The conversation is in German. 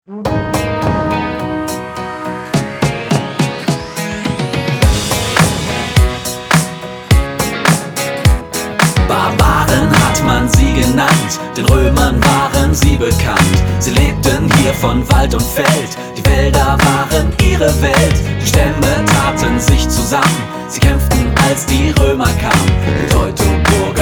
Barbaren hat man sie genannt, den Römern waren sie bekannt. Sie lebten hier von Wald und Feld, die Wälder waren ihre Welt. Die Stämme taten sich zusammen, sie kämpften als die Römer kamen. Teutoburger